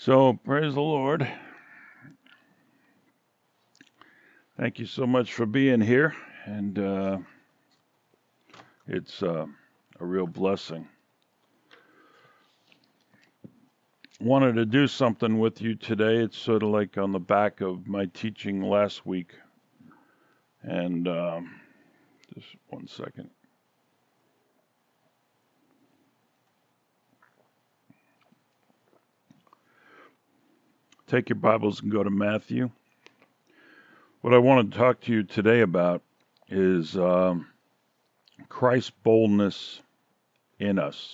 So, praise the Lord. Thank you so much for being here. And it's a real blessing. Wanted to do something with you today. It's sort of like on the back of my teaching last week. And just one second. Take your Bibles and go to Matthew. What I want to talk to you today about is Christ's boldness in us.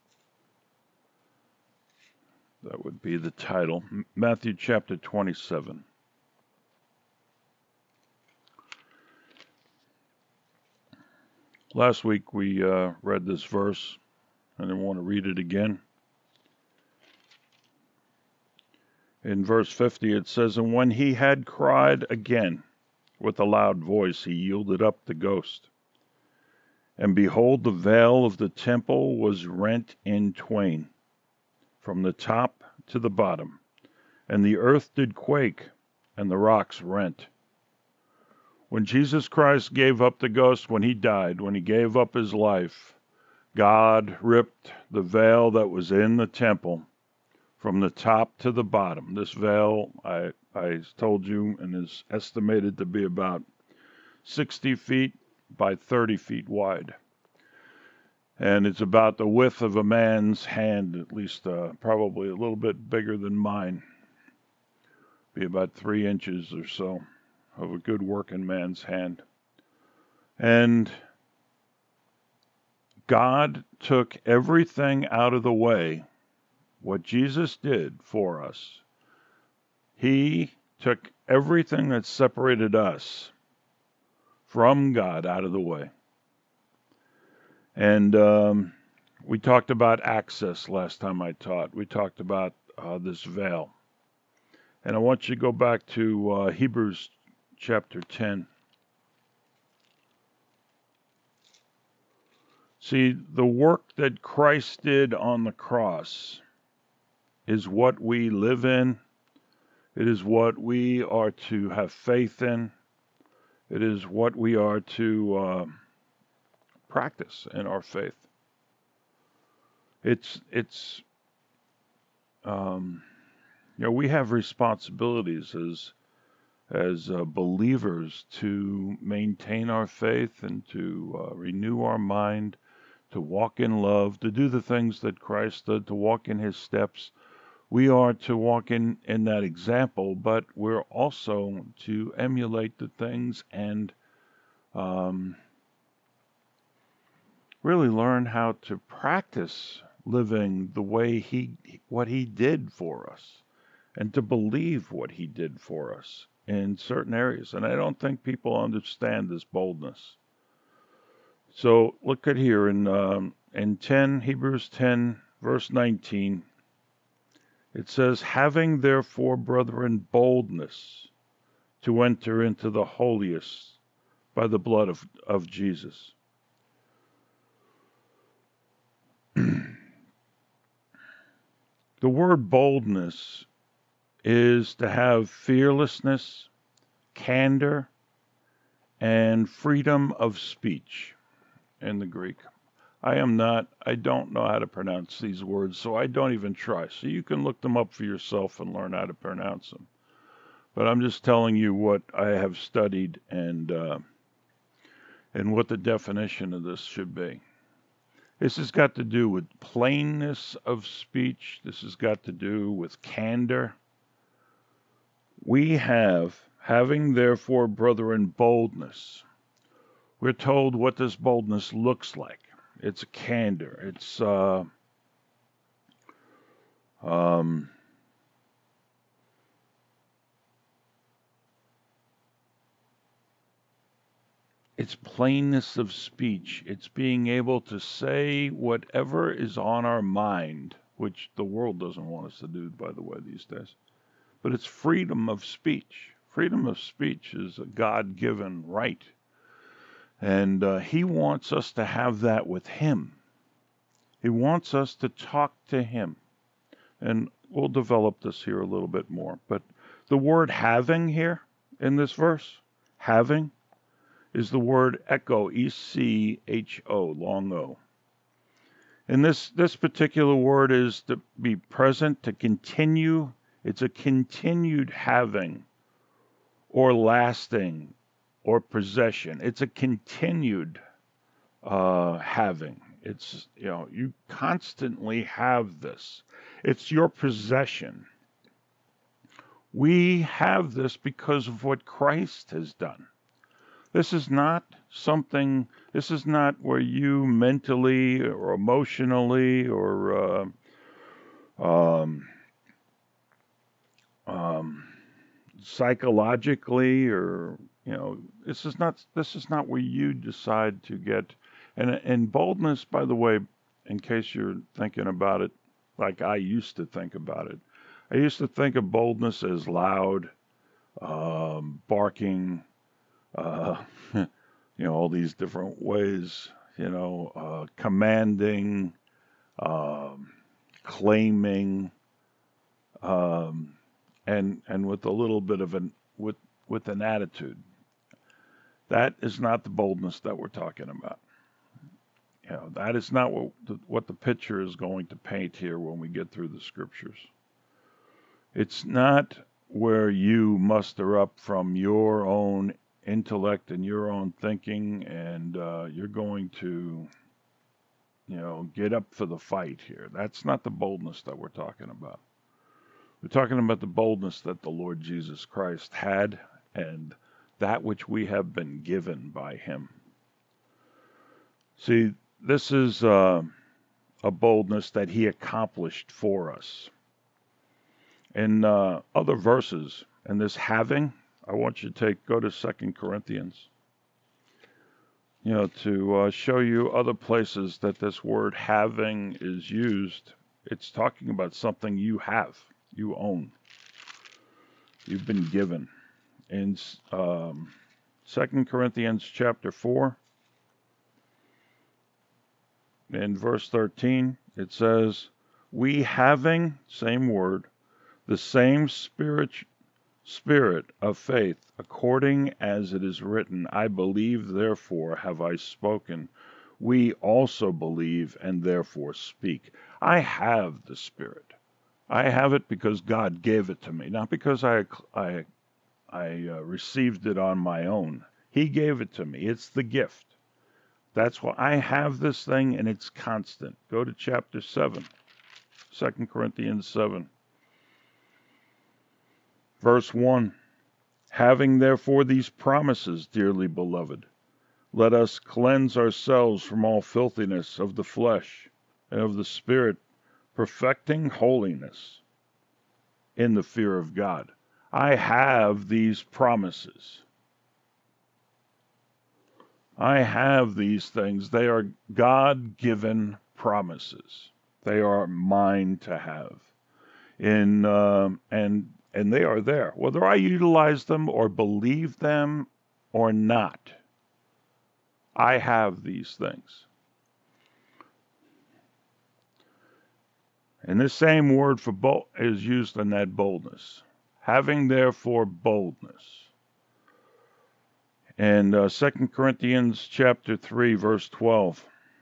That would be the title. Matthew chapter 27. Last week we read this verse, and I want to read it again. In verse 50 it says, "And when he had cried again with a loud voice, he yielded up the ghost. And behold, the veil of the temple was rent in twain, from the top to the bottom. And the earth did quake, and the rocks rent." When Jesus Christ gave up the ghost, when he died, when he gave up his life, God ripped the veil that was in the temple from the top to the bottom. This veil, I told you, and is estimated to be about 60 feet by 30 feet wide. And it's about the width of a man's hand, at least probably a little bit bigger than mine. Be about 3 inches or so of a good working man's hand. And God took everything out of the way. What Jesus did for us, he took everything that separated us from God out of the way. And we talked about access last time I taught. We talked about this veil. And I want you to go back to Hebrews chapter 10. See, the work that Christ did on the cross is what we live in. It is what we are to have faith in. It is what we are to practice in our faith. We have responsibilities as believers to maintain our faith and to renew our mind, to walk in love, to do the things that Christ did, to walk in his steps. We are to walk in that example, but we're also to emulate the things and really learn how to practice living the way what he did for us, and to believe what he did for us in certain areas. And I don't think people understand this boldness. So look at here in Hebrews 10, verse 19. It says, "Having therefore, brethren, boldness to enter into the holiest by the blood of Jesus." The word boldness is to have fearlessness, candor, and freedom of speech in the Greek. I don't know how to pronounce these words, so I don't even try. So you can look them up for yourself and learn how to pronounce them. But I'm just telling you what I have studied and what the definition of this should be. This has got to do with plainness of speech. This has got to do with candor. Having therefore, brethren, boldness. We're told what this boldness looks like. It's a candor. It's plainness of speech. It's being able to say whatever is on our mind, which the world doesn't want us to do, by the way, these days. But it's freedom of speech. Freedom of speech is a God-given right. And he wants us to have that with him. He wants us to talk to him. And we'll develop this here a little bit more. But the word having here in this verse, having, is the word echo, E-C-H-O, long O. And this particular word is to be present, to continue. It's a continued having or lasting or possession. It's a continued having. It's, you constantly have this. It's your possession. We have this because of what Christ has done. This is not where you mentally or emotionally or psychologically or, this is not where you decide to get. And boldness, by the way, in case you're thinking about it like I used to think about it, I used to think of boldness as loud, barking, all these different ways, commanding, claiming, and with a little bit of with an attitude. That is not the boldness that we're talking about. That is not what the picture is going to paint here when we get through the scriptures. It's not where you muster up from your own intellect and your own thinking and you're going to, get up for the fight here. That's not the boldness that we're talking about. We're talking about the boldness that the Lord Jesus Christ had and that which we have been given by him. See, this is a boldness that he accomplished for us. In other verses, and this having, I want you to go to 2 Corinthians, to show you other places that this word having is used. It's talking about something you have, you own, you've been given. In 2 Corinthians chapter 4, in verse 13, it says, we having, same word, the same spirit of faith, according as it is written, I believe, therefore have I spoken. We also believe and therefore speak. I have the Spirit. I have it because God gave it to me, not because I received it on my own. He gave it to me. It's the gift. That's why I have this thing, and it's constant. Go to chapter 7, 2 Corinthians 7. Verse 1, having therefore these promises, dearly beloved, let us cleanse ourselves from all filthiness of the flesh and of the spirit, perfecting holiness in the fear of God. I have these promises. I have these things. They are God-given promises. They are mine to have. And they are there. Whether I utilize them or believe them or not, I have these things. And this same word for is used in that boldness. Having therefore boldness. And 2 Corinthians chapter 3, verse 12.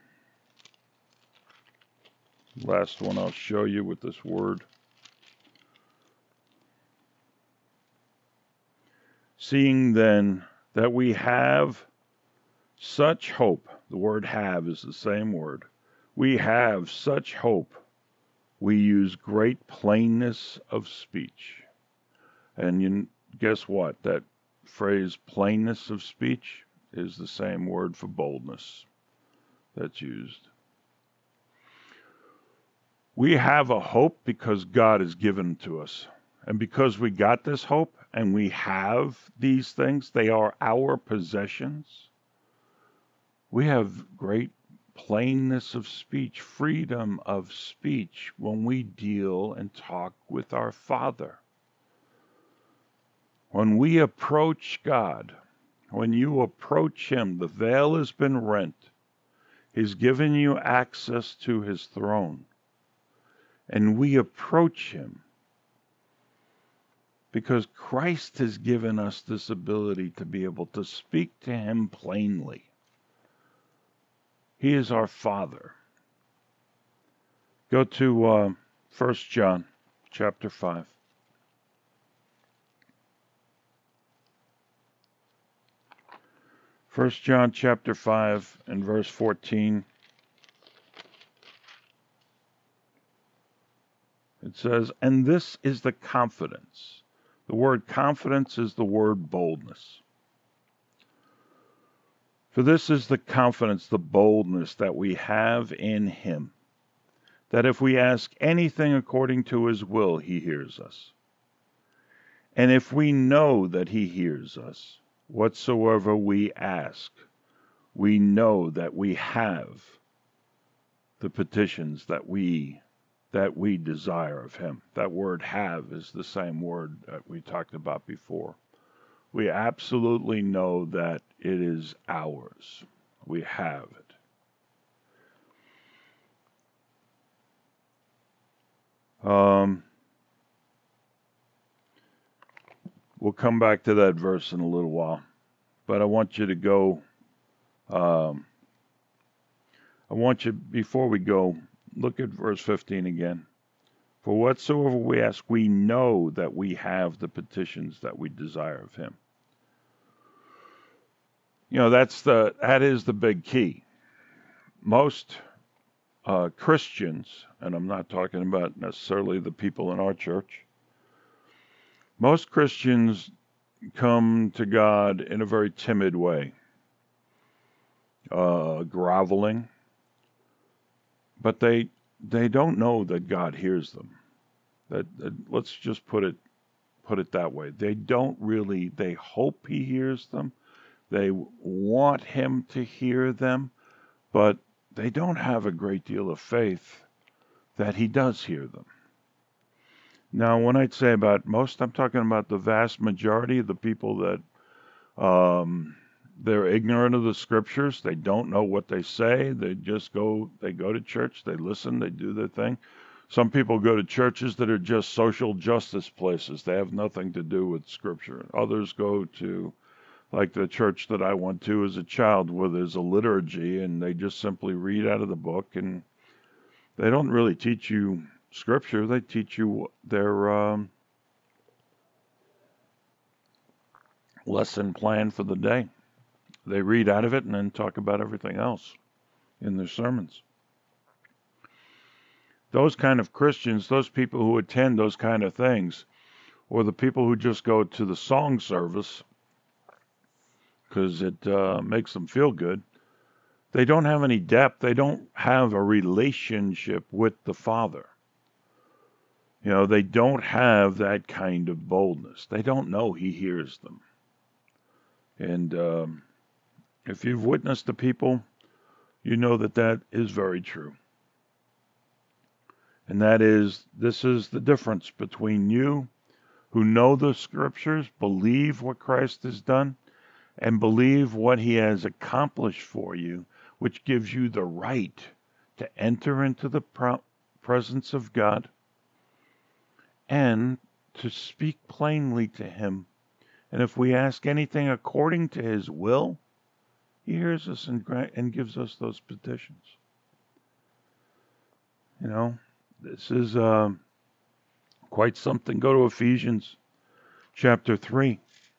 Last one I'll show you with this word. Seeing then that we have such hope, the word have is the same word. We have such hope. We use great plainness of speech. And guess what? That phrase plainness of speech is the same word for boldness that's used. We have a hope because God has given to us. And because we got this hope and we have these things, they are our possessions. We have great plainness of speech, freedom of speech when we deal and talk with our Father. When we approach God, when you approach Him, the veil has been rent. He's given you access to His throne. And we approach him because Christ has given us this ability to be able to speak to him plainly. He is our Father. Go to 1 John chapter 5. 1 John chapter 5 and verse 14. It says, and this is the confidence. The word confidence is the word boldness. For this is the confidence, the boldness that we have in him, that if we ask anything according to his will, he hears us. And if we know that he hears us, whatsoever we ask, we know that we have the petitions that we desire of him. That word have is the same word that we talked about before. We absolutely know that it is ours. We have it. We'll come back to that verse in a little while, but I want you to go, before we go, look at verse 15 again. For whatsoever we ask, we know that we have the petitions that we desire of him. You know, that is the big key. Most Christians, and I'm not talking about necessarily the people in our church, most Christians come to God in a very timid way, groveling, but they don't know that God hears them. That let's just put it that way. They hope he hears them. They want him to hear them, but they don't have a great deal of faith that he does hear them. Now, when I say about most, I'm talking about the vast majority of the people that they're ignorant of the scriptures. They don't know what they say. They go to church, they listen, they do their thing. Some people go to churches that are just social justice places. They have nothing to do with scripture. Others go to, like the church that I went to as a child, where there's a liturgy and they just simply read out of the book, and they don't really teach you scripture. They teach you their lesson plan for the day. They read out of it and then talk about everything else in their sermons. Those kind of Christians, those people who attend those kind of things, or the people who just go to the song service because it makes them feel good, they don't have any depth. They don't have a relationship with the Father. You know, they don't have that kind of boldness. They don't know he hears them. And if you've witnessed to people, you know that is very true. And this is the difference between you who know the scriptures, believe what Christ has done, and believe what he has accomplished for you, which gives you the right to enter into the presence of God and to speak plainly to him. And if we ask anything according to his will, he hears us and gives us those petitions. You know, this is quite something. Go to Ephesians chapter 3.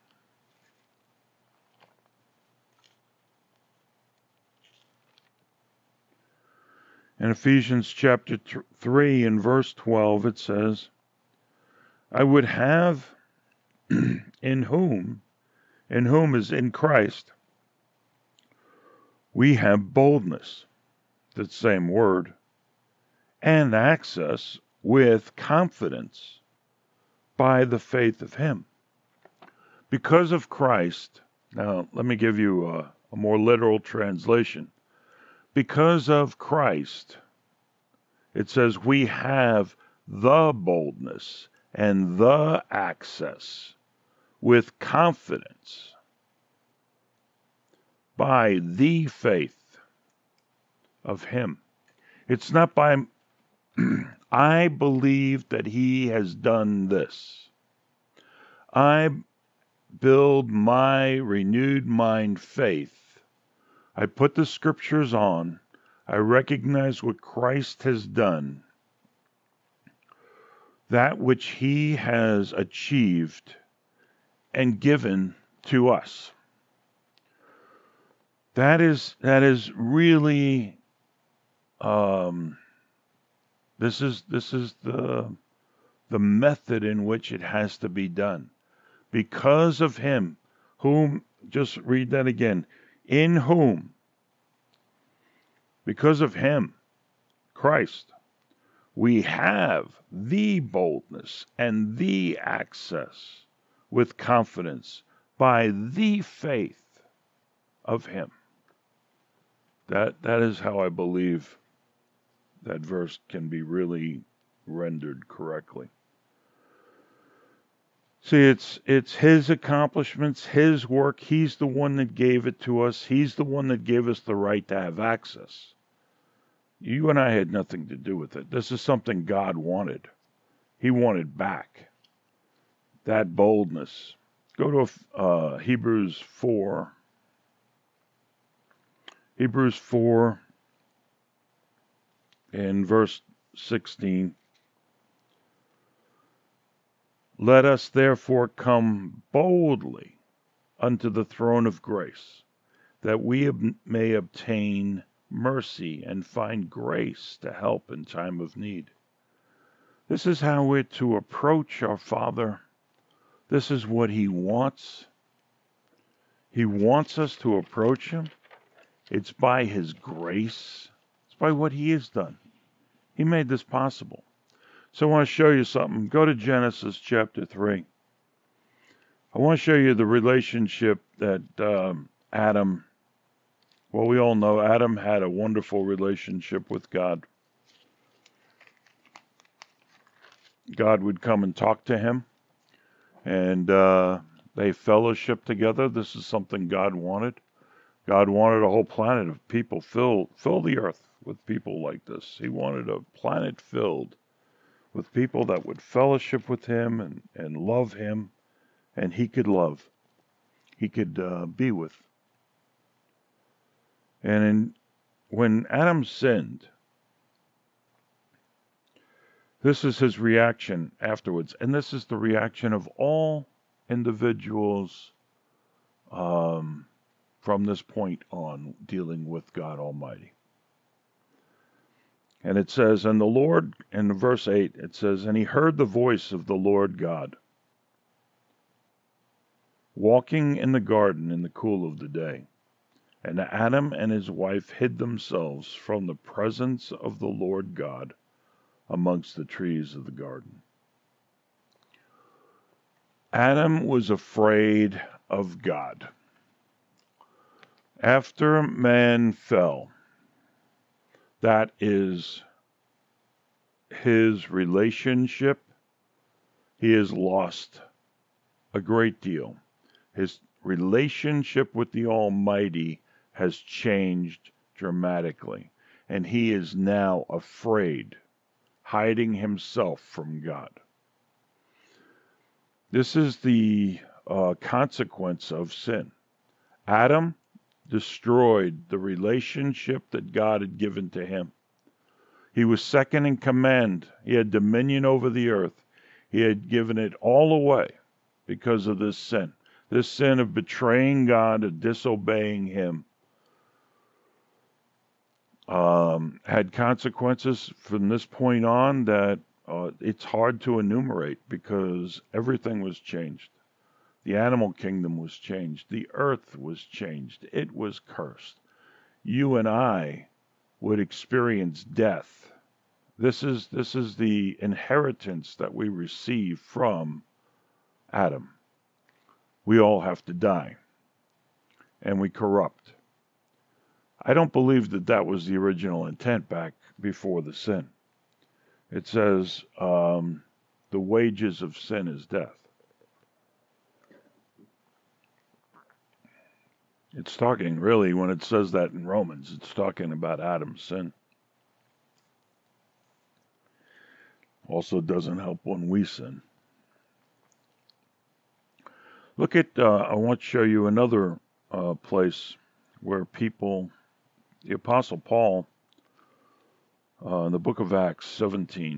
In Ephesians chapter 3 and verse 12, it says, I would have in whom is in Christ, we have boldness, that same word, and access with confidence by the faith of him. Because of Christ, now let me give you a more literal translation. Because of Christ, it says we have the boldness and the access with confidence by the faith of him. It's not by I believe that he has done this. I build my renewed mind faith. I put the scriptures on. I recognize what Christ has done, that which he has achieved and given to us. That is really this is the method in which it has to be done. Because of him, whom, just read that again, in whom, because of him, Christ, we have the boldness and the access with confidence by the faith of him. That is how I believe that verse can be really rendered correctly. See, it's his accomplishments, his work. He's the one that gave it to us. He's the one that gave us the right to have access. You and I had nothing to do with it. This is something God wanted. He wanted back that boldness. Go to Hebrews 4. Hebrews 4 in verse 16. Let us therefore come boldly unto the throne of grace, that we may obtain mercy and find grace to help in time of need. This is how we're to approach our Father. This is what he wants. He wants us to approach him. It's by his grace. It's by what he has done. He made this possible. So I want to show you something. Go to Genesis chapter 3. I want to show you the relationship that Adam, well, we all know Adam had a wonderful relationship with God. God would come and talk to him, and they fellowship together. This is something God wanted. God wanted a whole planet of people, fill the earth with people like this. He wanted a planet filled with people that would fellowship with him and love him, and he could love. He could be with. And when Adam sinned, this is his reaction afterwards, and this is the reaction of all individuals from this point on dealing with God Almighty. And it says, and the Lord, in verse 8, it says, and he heard the voice of the Lord God, walking in the garden in the cool of the day. And Adam and his wife hid themselves from the presence of the Lord God amongst the trees of the garden. Adam was afraid of God. After man fell, that is his relationship. He has lost a great deal. His relationship with the Almighty has changed dramatically, and he is now afraid, hiding himself from God. This is the consequence of sin. Adam destroyed the relationship that God had given to him. He was second in command. He had dominion over the earth. He had given it all away because of this sin of betraying God and disobeying him. Had consequences from this point on that it's hard to enumerate because everything was changed. The animal kingdom was changed. The earth was changed. It was cursed. You and I would experience death. This is the inheritance that we receive from Adam. We all have to die, and we corrupt. I don't believe that was the original intent back before the sin. It says the wages of sin is death. It's talking, really, when it says that in Romans, it's talking about Adam's sin. Also doesn't help when we sin. Look at, I want to show you another place where people, the Apostle Paul, in the book of Acts 17,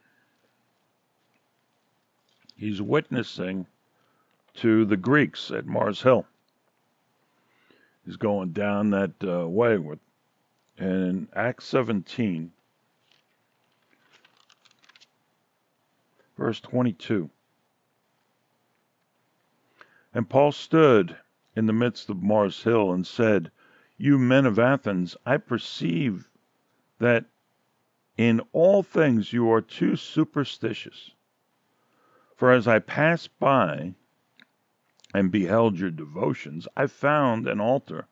he's witnessing to the Greeks at Mars Hill. He's going down that way. And in Acts 17, verse 22, and Paul stood in the midst of Mars Hill and said, "You men of Athens, I perceive that in all things you are too superstitious. For as I passed by and beheld your devotions, I found an altar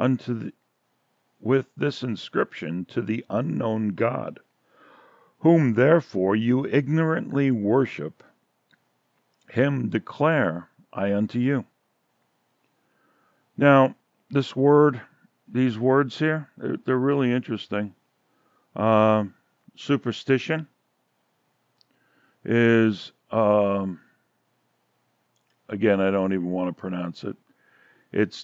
with this inscription, to the unknown God, whom therefore you ignorantly worship. Him declare I unto you." Now, these words here, they're really interesting. Superstition is, again, I don't even want to pronounce it. It's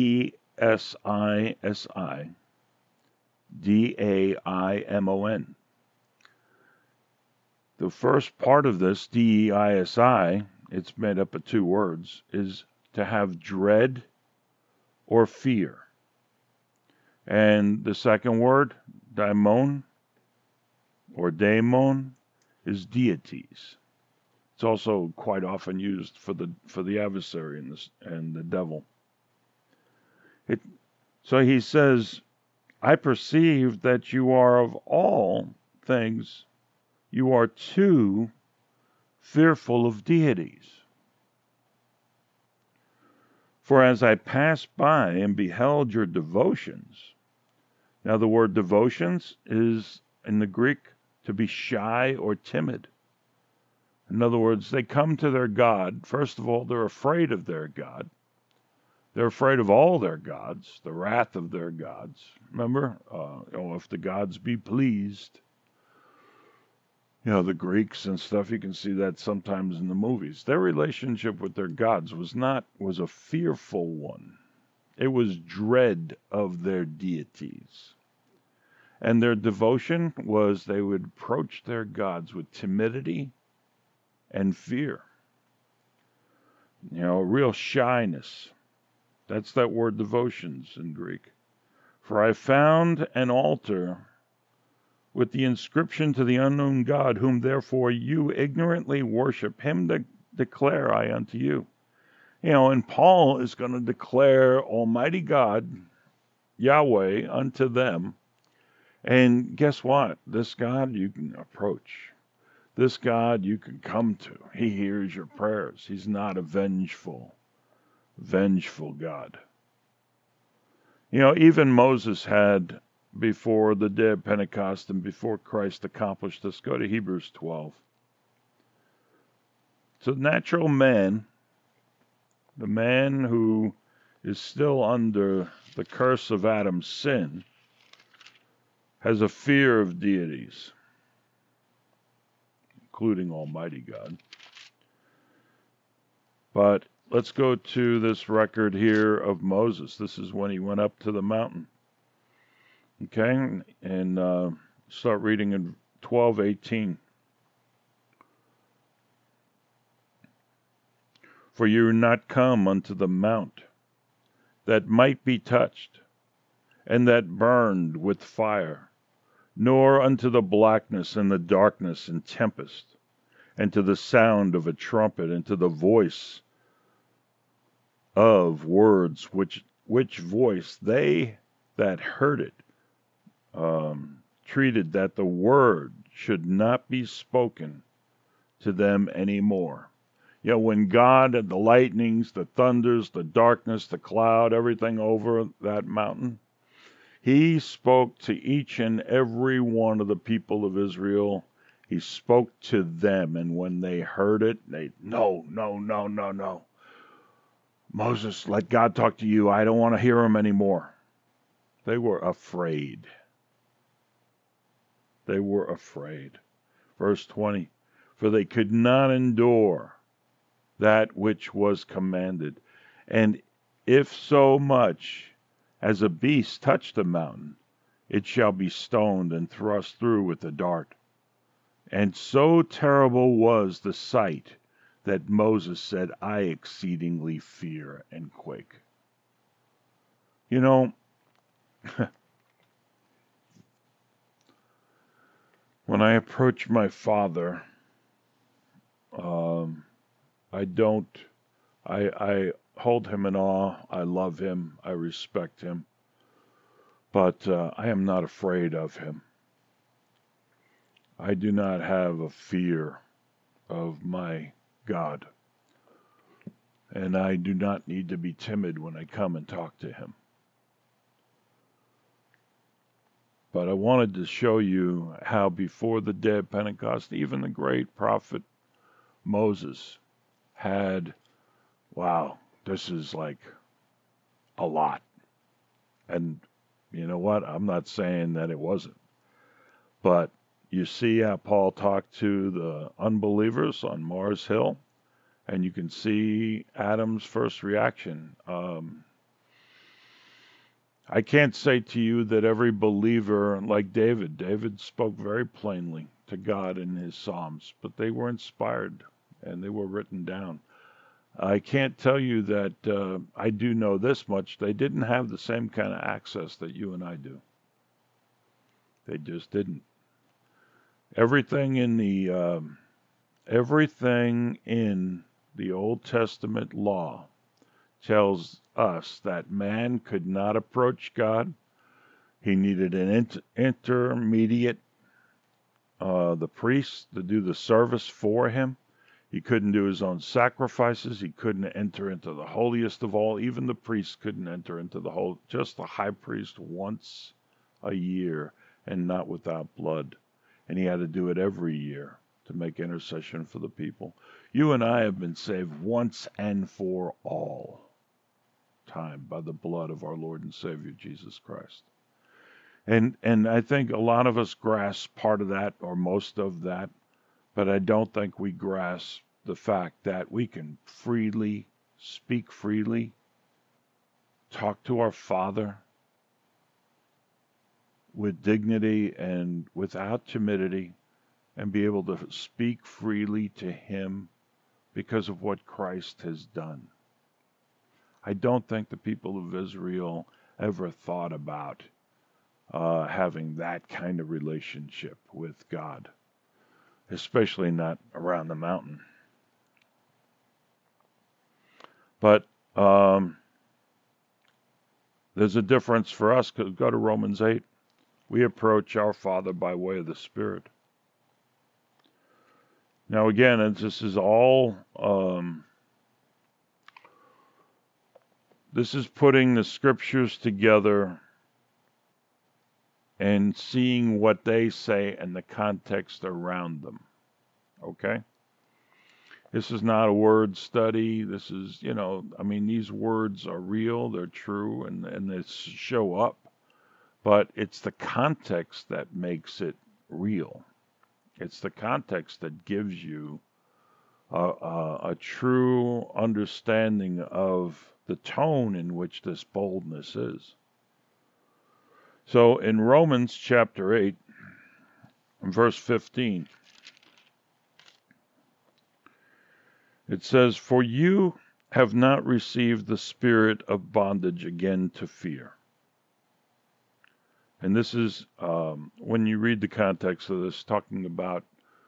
DESISIDAIMON. The first part of this, DEISI, it's made up of two words, is to have dread or fear. And the second word, daimon or daemon, is deities. It's also quite often used for the adversary and the devil. So he says, I perceive that you are of all things, you are too fearful of deities. For as I passed by and beheld your devotions. Now the word devotions is in the Greek to be shy or timid. In other words, they come to their God. First of all, they're afraid of their God. They're afraid of all their gods, the wrath of their gods. Remember, if the gods be pleased. The Greeks and stuff, you can see that sometimes in the movies. Their relationship with their gods was a fearful one. It was dread of their deities. And their devotion was they would approach their gods with timidity and fear. Real shyness. That's that word devotions in Greek. For I found an altar with the inscription, to the unknown God, whom therefore you ignorantly worship. Him declare I unto you. And Paul is going to declare Almighty God, Yahweh, unto them. And guess what? This God you can approach. This God you can come to. He hears your prayers. He's not a vengeful God. Even Moses had, before the day of Pentecost and before Christ accomplished this, go to Hebrews 12. So natural man, the man who is still under the curse of Adam's sin, has a fear of deities, including Almighty God. But let's go to this record here of Moses. This is when he went up to the mountain. Okay, and start reading in 12:18. For you are not come unto the mount that might be touched, and that burned with fire, nor unto the blackness and the darkness and tempest, and to the sound of a trumpet, and to the voice of words, which voice they that heard it treated that the word should not be spoken to them anymore. When God had the lightnings, the thunders, the darkness, the cloud, everything over that mountain, he spoke to each and every one of the people of Israel. He spoke to them, and when they heard it, no. Moses, let God talk to you. I don't want to hear him anymore. They were afraid. Verse 20, for they could not endure that which was commanded. And if so much as a beast touch the mountain, it shall be stoned and thrust through with a dart. And so terrible was the sight that Moses said, I exceedingly fear and quake. You know, when I approach my Father, I hold him in awe. I love him. I respect him. But I am not afraid of him. I do not have a fear of my God. And I do not need to be timid when I come and talk to him. But I wanted to show you how before the day of Pentecost, even the great prophet Moses had, wow, this is like a lot. And you know what? I'm not saying that it wasn't. But you see how Paul talked to the unbelievers on Mars Hill, and you can see Adam's first reaction. I can't say to you that every believer, like David spoke very plainly to God in his Psalms, but they were inspired and they were written down. I can't tell you that I do know this much. They didn't have the same kind of access that you and I do. They just didn't. Everything in the Old Testament law tells us that man could not approach God. He needed an intermediate, the priest, to do the service for him. He couldn't do his own sacrifices. He couldn't enter into the holiest of all. Even the priest couldn't enter into the whole, just the high priest once a year, and not without blood. And he had to do it every year to make intercession for the people. You and I have been saved once and for all time by the blood of our Lord and Savior Jesus Christ. And I think a lot of us grasp part of that or most of that, but I don't think we grasp the fact that we can freely speak freely, talk to our Father with dignity and without timidity, and be able to speak freely to him because of what Christ has done. I don't think the people of Israel ever thought about having that kind of relationship with God, especially not around the mountain. But there's a difference for us, because go to Romans 8. We approach our Father by way of the Spirit. Now again, this is all, this is putting the scriptures together and seeing what they say and the context around them. Okay? This is not a word study. This is, these words are real, they're true, and they show up. But it's the context that makes it real. It's the context that gives you a true understanding of the tone in which this boldness is. So in Romans chapter 8, verse 15, it says, for you have not received the spirit of bondage again to fear. And this is, when you read the context of this, talking about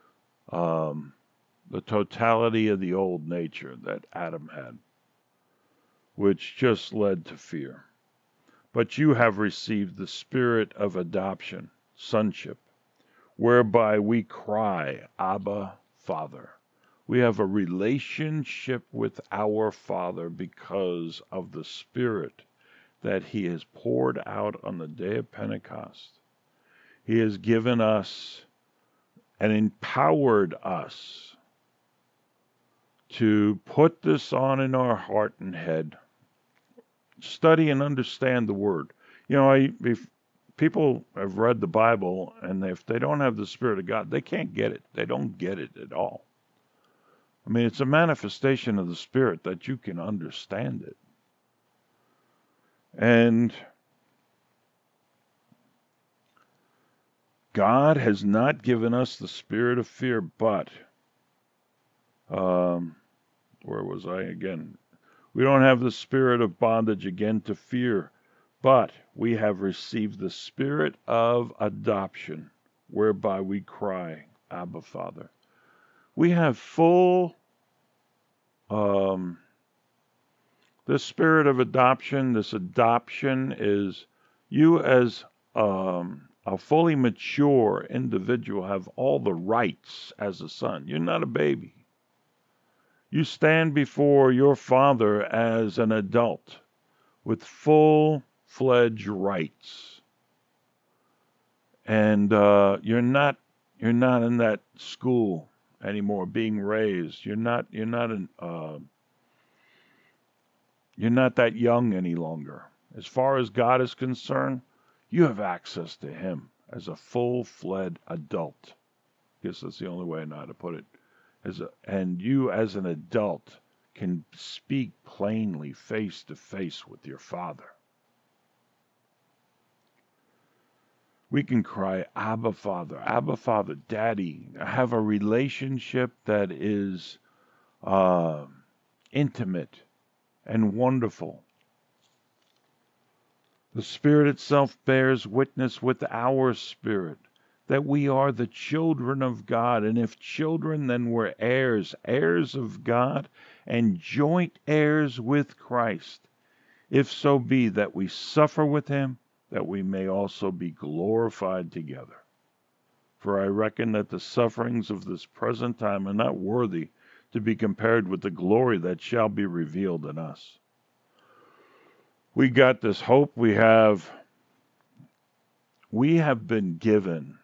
the totality of the old nature that Adam had, which just led to fear. But you have received the spirit of adoption, sonship, whereby we cry, Abba, Father. We have a relationship with our Father because of the Spirit that he has poured out on the day of Pentecost. He has given us and empowered us to put this on in our heart and head, study and understand the Word. people have read the Bible, and if they don't have the Spirit of God, they can't get it. They don't get it at all. I mean, it's a manifestation of the Spirit that you can understand it. And God has not given us the spirit of fear, but, where was I again? We don't have the spirit of bondage again to fear, but we have received the spirit of adoption, whereby we cry, Abba, Father. We have full, this spirit of adoption. This adoption is you as a fully mature individual have all the rights as a son. You're not a baby. You stand before your father as an adult with full-fledged rights. And you're not in that school anymore being raised. You're not that young any longer. As far as God is concerned, you have access to Him as a full-fledged adult. I guess that's the only way I know how to put it. And you, as an adult, can speak plainly, face to face with your Father. We can cry, Abba, Father, Daddy. Have a relationship that is intimate and wonderful. The Spirit itself bears witness with our spirit that we are the children of God. And if children, then we're heirs, heirs of God, and joint heirs with Christ. If so be that we suffer with Him, that we may also be glorified together. For I reckon that the sufferings of this present time are not worthy to be compared with the glory that shall be revealed in us. We got this hope. We have been given,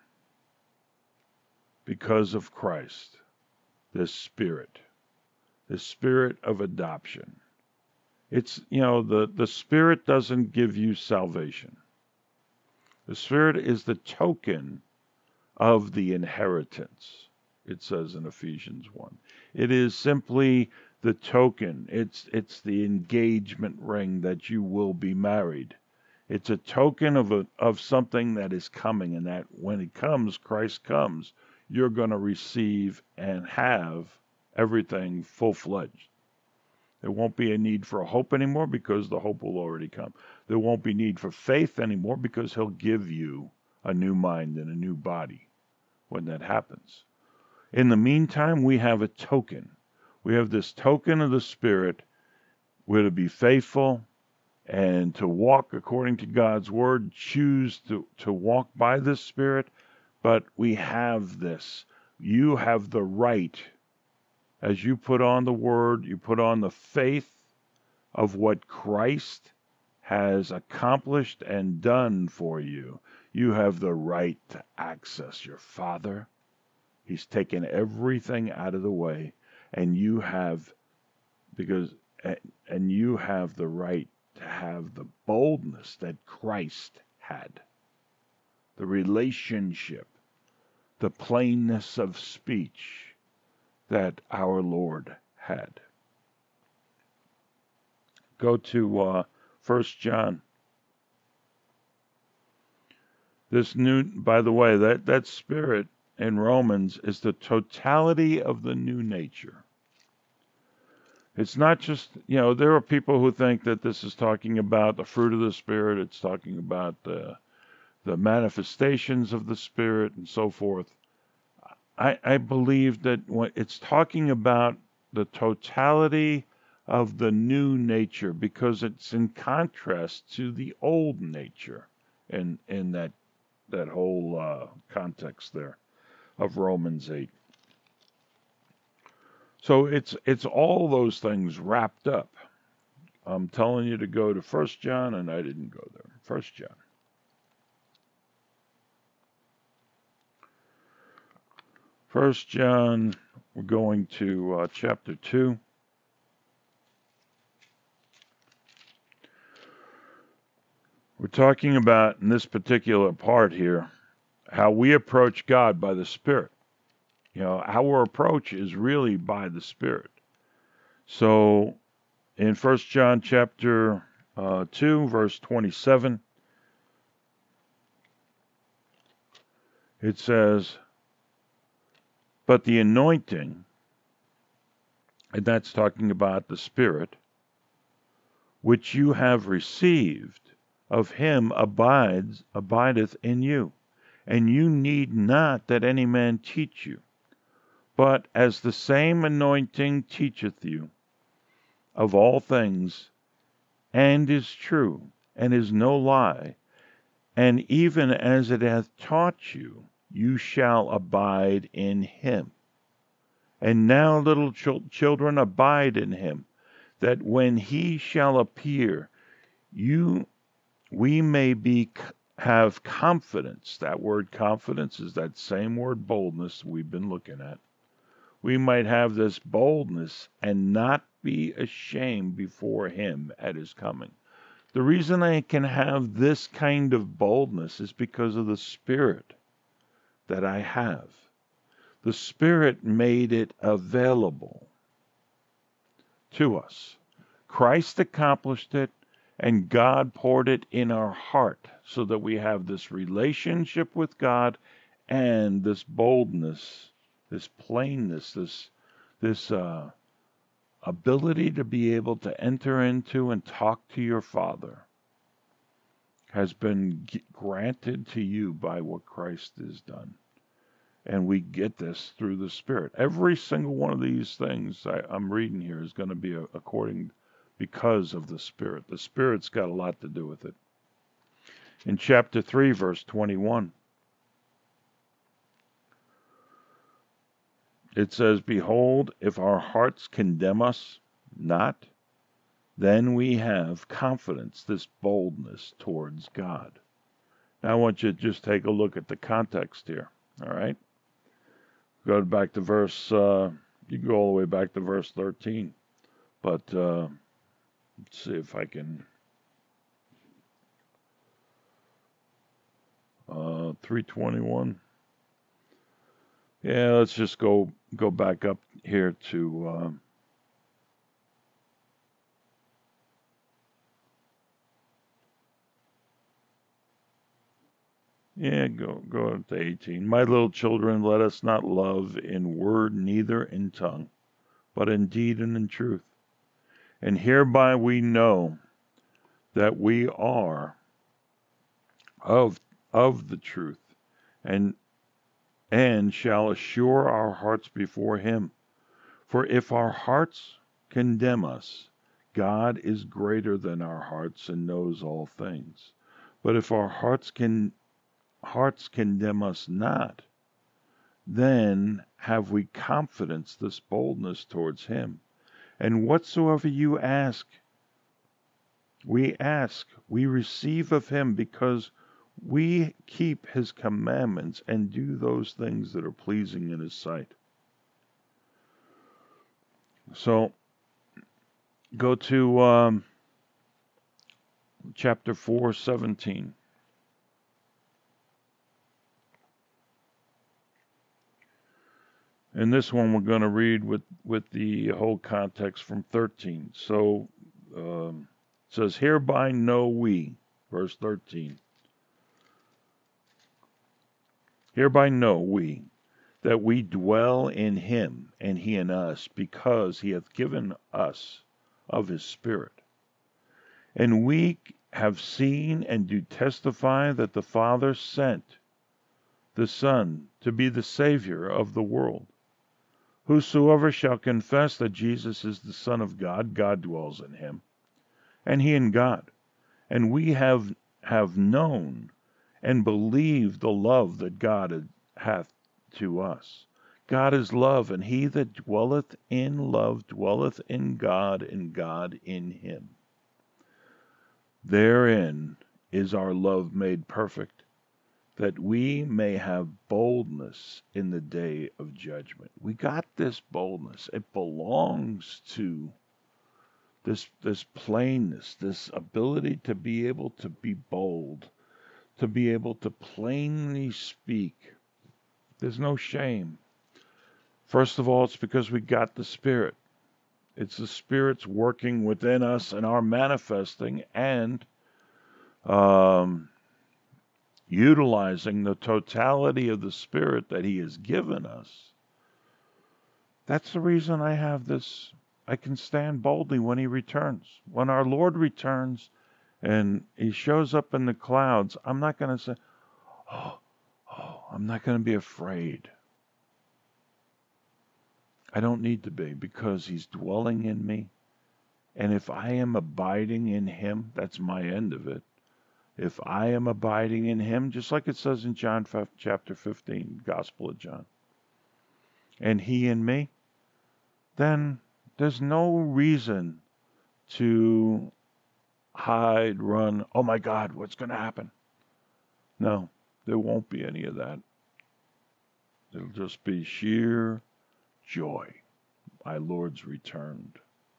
because of Christ, this spirit of adoption. It's, the Spirit doesn't give you salvation. The Spirit is the token of the inheritance, it says in Ephesians 1. It is simply the token. It's the engagement ring that you will be married. It's a token of something that is coming, and that when it comes, Christ comes, you're going to receive and have everything full-fledged. There won't be a need for a hope anymore because the hope will already come. There won't be need for faith anymore because He'll give you a new mind and a new body when that happens. In the meantime, we have a token. We have this token of the Spirit. We're to be faithful and to walk according to God's Word, choose to walk by the Spirit, but we have this. You have the right. As you put on the Word, you put on the faith of what Christ has accomplished and done for you. You have the right to access your Father. He's taken everything out of the way, and you have the right to have the boldness that Christ had, the relationship, the plainness of speech that our Lord had. Go to 1 John. By the way, that Spirit in Romans is the totality of the new nature. It's not just, there are people who think that this is talking about the fruit of the Spirit. It's talking about the manifestations of the Spirit and so forth. I believe that it's talking about the totality of the new nature, because it's in contrast to the old nature in that whole context there of Romans 8. So it's all those things wrapped up. I'm telling you to go to 1 John, and I didn't go there. 1 John. First John, we're going to chapter 2. We're talking about in this particular part here how we approach God by the Spirit. Our approach is really by the Spirit. So in 1 John chapter 2, verse 27, it says, but the anointing, and that's talking about the Spirit, which you have received of him abideth in you, and you need not that any man teach you. But as the same anointing teacheth you of all things, and is true, and is no lie, and even as it hath taught you, you shall abide in him. And now, little children, abide in him, that when he shall appear, we may have confidence. That word confidence is that same word boldness we've been looking at. We might have this boldness and not be ashamed before him at his coming. The reason I can have this kind of boldness is because of the Spirit that I have. The Spirit made it available to us. Christ accomplished it, and God poured it in our heart so that we have this relationship with God and this boldness, this plainness, this ability to be able to enter into and talk to your Father has been granted to you by what Christ has done. And we get this through the Spirit. Every single one of these things I'm reading here is going to be because of the Spirit. The Spirit's got a lot to do with it. In chapter 3, verse 21, it says, behold, if our hearts condemn us not, then we have confidence, this boldness towards God. Now I want you to just take a look at the context here, all right? Go back to verse, you can go all the way back to verse 13, but let's see if I can, 321. Yeah, let's just go back up here to, go to 18. My little children, let us not love in word, neither in tongue, but in deed and in truth. And hereby we know that we are of the truth, and shall assure our hearts before him. For if our hearts condemn us, God is greater than our hearts and knows all things. But if our hearts condemn us not, then have we confidence, this boldness towards him. And whatsoever you ask, we receive of him, because we keep his commandments and do those things that are pleasing in his sight. So, go to chapter 4, 17. And this one we're going to read with the whole context from 13. So it says, hereby know we, verse 13. Hereby know we that we dwell in him, and he in us, because he hath given us of his Spirit. And we have seen and do testify that the Father sent the Son to be the Savior of the world. Whosoever shall confess that Jesus is the Son of God, God dwells in him, and he in God. And we have known and believed the love that God hath to us. God is love, and he that dwelleth in love dwelleth in God, and God in him. Therein is our love made perfect, that we may have boldness in the day of judgment. We got this boldness. It belongs to this plainness, this ability to be able to be bold, to be able to plainly speak. There's no shame. First of all, it's because we got the Spirit. It's the Spirit's working within us and our manifesting and utilizing the totality of the Spirit that He has given us. That's the reason I have this. I can stand boldly when He returns. When our Lord returns and He shows up in the clouds, I'm not going to say, I'm not going to be afraid. I don't need to be, because He's dwelling in me. And if I am abiding in Him, that's my end of it. If I am abiding in Him, just like it says in John chapter 15, Gospel of John, and He in me, then there's no reason to hide, run. Oh my God, what's going to happen? No, there won't be any of that. It'll just be sheer joy. My Lord's returned.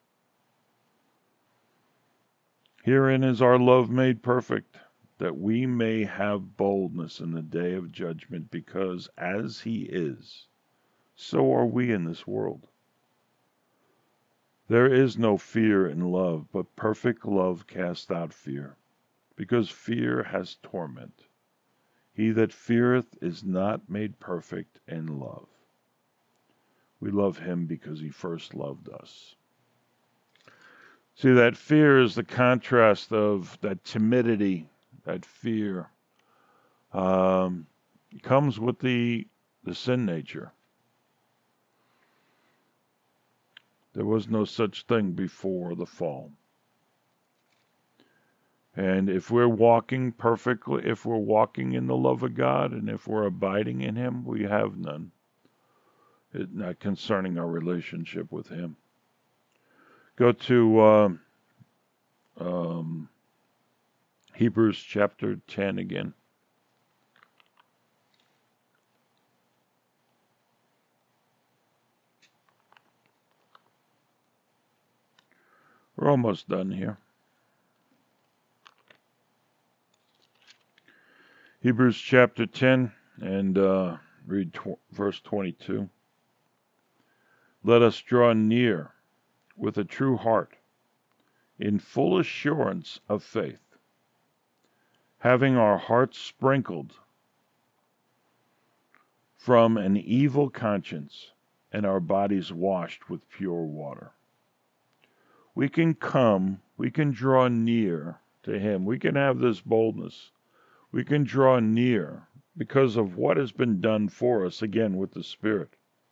Herein is our love made perfect, that we may have boldness in the day of judgment, because as He is, so are we in this world. There is no fear in love, but perfect love casts out fear, because fear has torment. He that feareth is not made perfect in love. We love Him because He first loved us. See, that fear is the contrast of that timidity, that fear. Comes with the sin nature. There was no such thing before the fall. And if we're walking perfectly, if we're walking in the love of God, and if we're abiding in Him, we have none. Not concerning our relationship with Him. Go to Hebrews chapter 10 again. We're almost done here. Hebrews chapter 10 and read verse 22. Let us draw near with a true heart, in full assurance of faith, having our hearts sprinkled from an evil conscience and our bodies washed with pure water. We can draw near to Him. We can have this boldness. We can draw near because of what has been done for us, again, with the Spirit.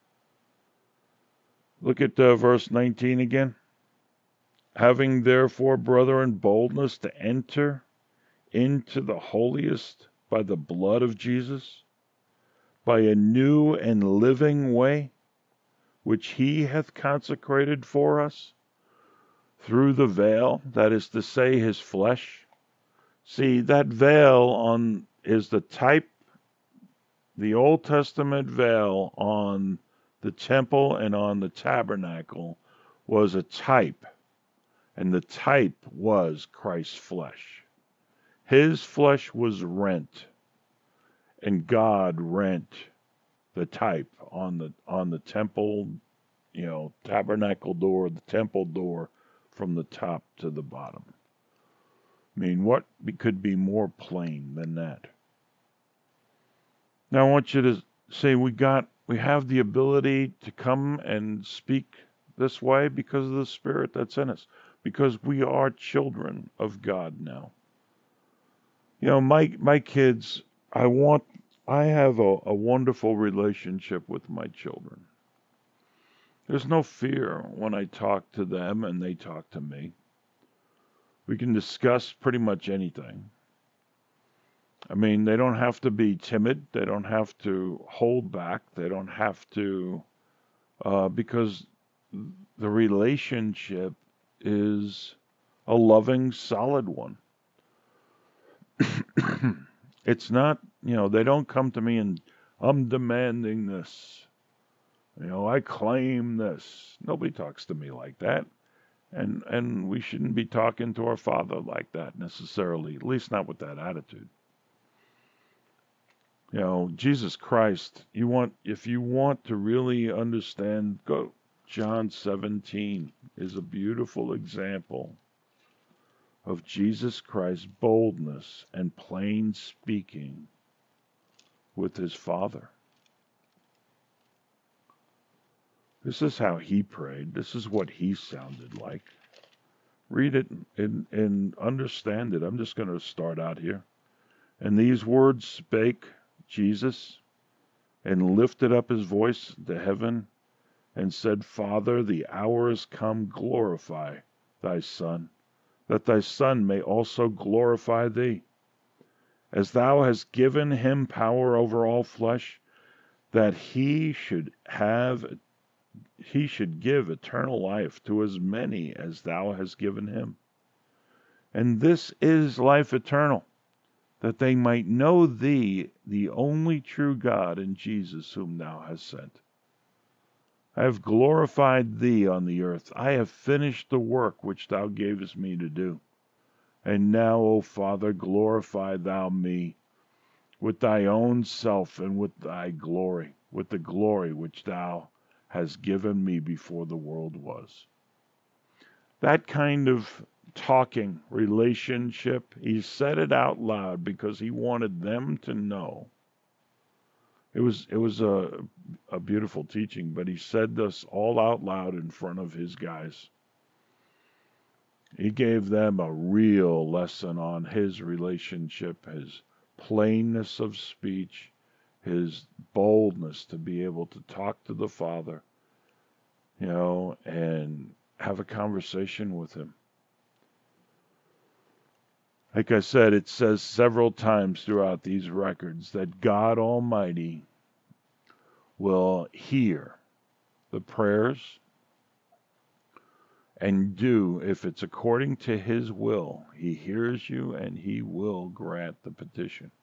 Look at verse 19 again. Having therefore, brethren, boldness to enter into the holiest by the blood of Jesus, by a new and living way, which He hath consecrated for us, through the veil, that is to say, His flesh. See, that veil is the type, the Old Testament veil on the temple and on the tabernacle was a type, and the type was Christ's flesh. His flesh was rent, and God rent the type on the temple, tabernacle door, the temple door, from the top to the bottom. I mean, what could be more plain than that? Now I want you to say we have the ability to come and speak this way because of the Spirit that's in us, because we are children of God now. My kids, I have a wonderful relationship with my children. There's no fear when I talk to them and they talk to me. We can discuss pretty much anything. I mean, they don't have to be timid. They don't have to hold back. They don't have to, because the relationship is a loving, solid one. It's not, they don't come to me and I'm demanding this. I claim this. Nobody talks to me like that. And we shouldn't be talking to our Father like that necessarily, at least not with that attitude. Jesus Christ, if you want to really understand, go John 17 is a beautiful example of Jesus Christ's boldness and plain speaking with his Father. This is how he prayed. This is what he sounded like. Read it and understand it. I'm just going to start out here. And these words spake Jesus, and lifted up his voice to heaven, and said, Father, the hour is come, glorify thy Son, that thy Son may also glorify thee, as thou hast given him power over all flesh, that he should give eternal life to as many as thou hast given him. And this is life eternal, that they might know thee, the only true God, and Jesus whom thou hast sent. I have glorified thee on the earth. I have finished the work which thou gavest me to do. And now, O Father, glorify thou me with thy own self and with thy glory, with the glory which thou hast given me before the world was. That kind of talking relationship, he said it out loud because he wanted them to know. It was a beautiful teaching, but he said this all out loud in front of his guys. He gave them a real lesson on his relationship, his plainness of speech, his boldness to be able to talk to the Father, and have a conversation with him. Like I said, it says several times throughout these records that God Almighty will hear the prayers and do, if it's according to his will, he hears you and he will grant the petition.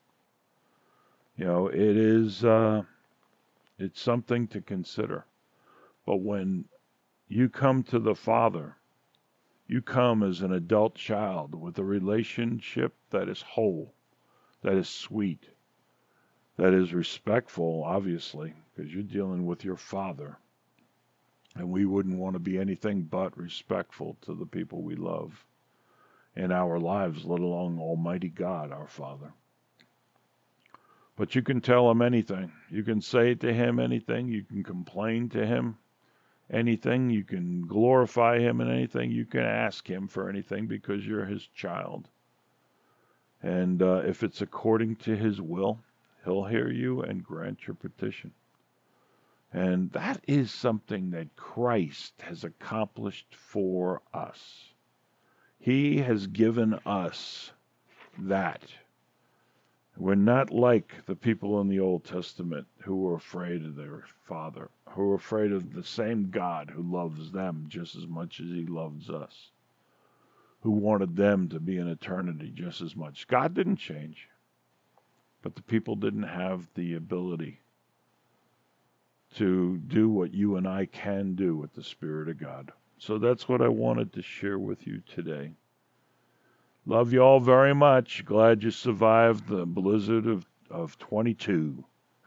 It's something to consider. But when you come to the Father, you come as an adult child with a relationship that is whole, that is sweet, that is respectful, obviously, because you're dealing with your Father. And we wouldn't want to be anything but respectful to the people we love in our lives, let alone Almighty God, our Father. But you can tell him anything. You can say to him anything. You can complain to him anything. You can glorify him in anything. You can ask him for anything because you're his child. And if it's according to his will, he'll hear you and grant your petition. And that is something that Christ has accomplished for us. He has given us that. We're not like the people in the Old Testament who were afraid of their Father, who were afraid of the same God who loves them just as much as he loves us, who wanted them to be in eternity just as much. God didn't change, but the people didn't have the ability to do what you and I can do with the Spirit of God. So that's what I wanted to share with you today. Love you all very much. Glad you survived the blizzard of 22.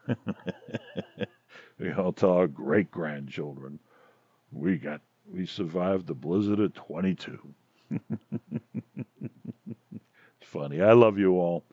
We all tell our great-grandchildren, we survived the blizzard of 22. It's funny. I love you all.